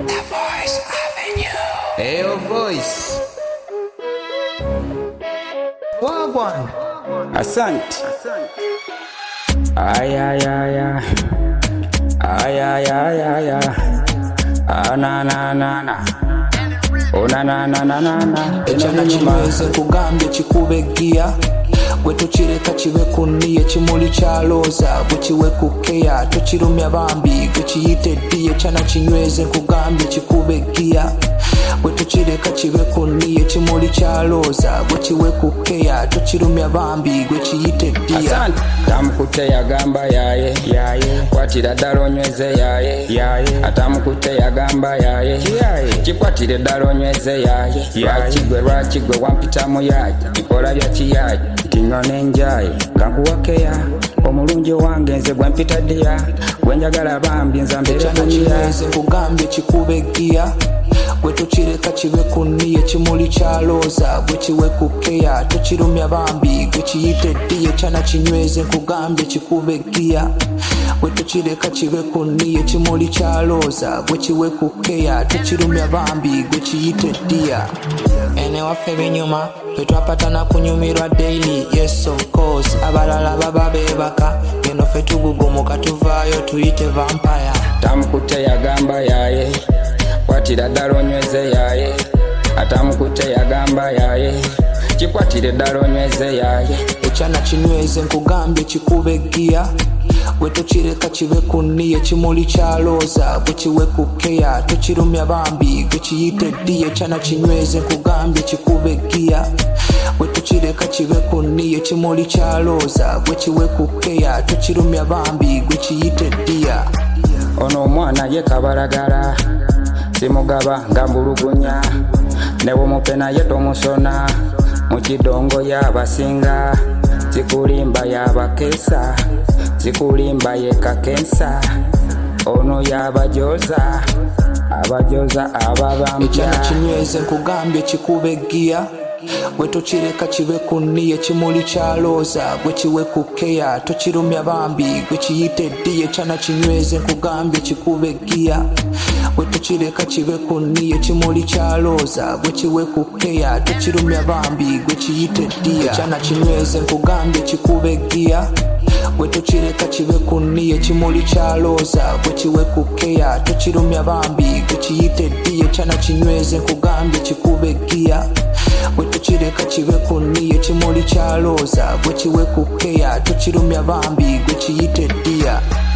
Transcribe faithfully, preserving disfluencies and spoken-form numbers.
The Voice Avenue. Ayo Voice. Wagwan. Asante. Ay ay ay ay. Ay ay ay ay ay. Ah na na na na. Oh na na na na na na. Echana chimeze kugambye chikubegia. Gwe tukireka kibe kunniye kimuli kyaloza bwe kiwe kukeya tukirumya bambi gwe kiyite ddiye kyana kinyweze nkugambye kikubegia bwe tukireka kibe kunniye kimuli kyaloza bwe kiwe kukeya tukirumya bambi gwe kiyite ddiye. Asante. Tamukute yagamba yaye yaye kwatira ddala onyweze yaye yaye atamukute yagamba yaye yaye kikwatire ddala onyweze yaye lwaki gwe lwaki gwe wampitamu yaye ikola bya kiyaye tinywa n'enjaye kankuwakeya omulungi wange nze gwe mpita ddiya gwe njagala bambi nza mbeere kunyiya nkugambye kikubegia gwe tukireka kibe kunniye kimuli kyaloza bwe kiwe kukeya tukirumya bambi gwe kiyite ddiye kyana kinyweze nkugambye kikubegia gwe tukireka kibe kunniye kimuli kyaloza bwe kiwe kukeya tukirumya bambi gwe kiyite ddiya. Ene waffe binyuma twapatana kunyumirwa daily, yes of course abalala baba bebaka geno ffe tugugumuka tuvaayo tuyite vampire. Tamukute yagamba yaye kwatira ddala onyweze yaye atamukute yagamba yaye kikwatire ddala onyweze yaye ekyana kinyweze nkugambye kikubegia gwe tukireka kibe kunniye kimuli kyaloza bwe kiwe kukeya tukirumya bambi gwe kiyite ddiye kyana kinyweze nkugambye kikubegia gwe tukireka kibe kunniye kimuli kyaloza bwe kiwe kukeya tukirumya bambi gwe kiyite ddiya. ono omwana ye kabalagala simugaba nga mbulugunya newe mupe naye tomusona mukidongo yabasinga zikulimba yabakeesa zikulimba yekakensa ono yabajoza abajoza ababambya. Ekyana kinyweze nkugambye kikubegia gwe tukireka kibe kunniye kimuli kyaloza bwe kiwe kukeya tukirumya bambi gwe kiyite ddiye kyana kinyweze nkugambye kikubegia gwe tukireka kibe kunniye kimuli kyaloza bwe kiwe kukeya tukirumya bambi gwe kiyite ddiye. Kyana kinyweze nkugambye kikubegia gwe tukireka kibe kunniye kimuli kyaloza bwe kiwe kukeya tukirumya bambi gwe kiyite ddiye kyana kinyweze nkugambye kikubegia gwe tukireka kibe kunniye kimuli kyaloza bwe kiwe kukeya tukirumya bambi gwe kiyite ddiya.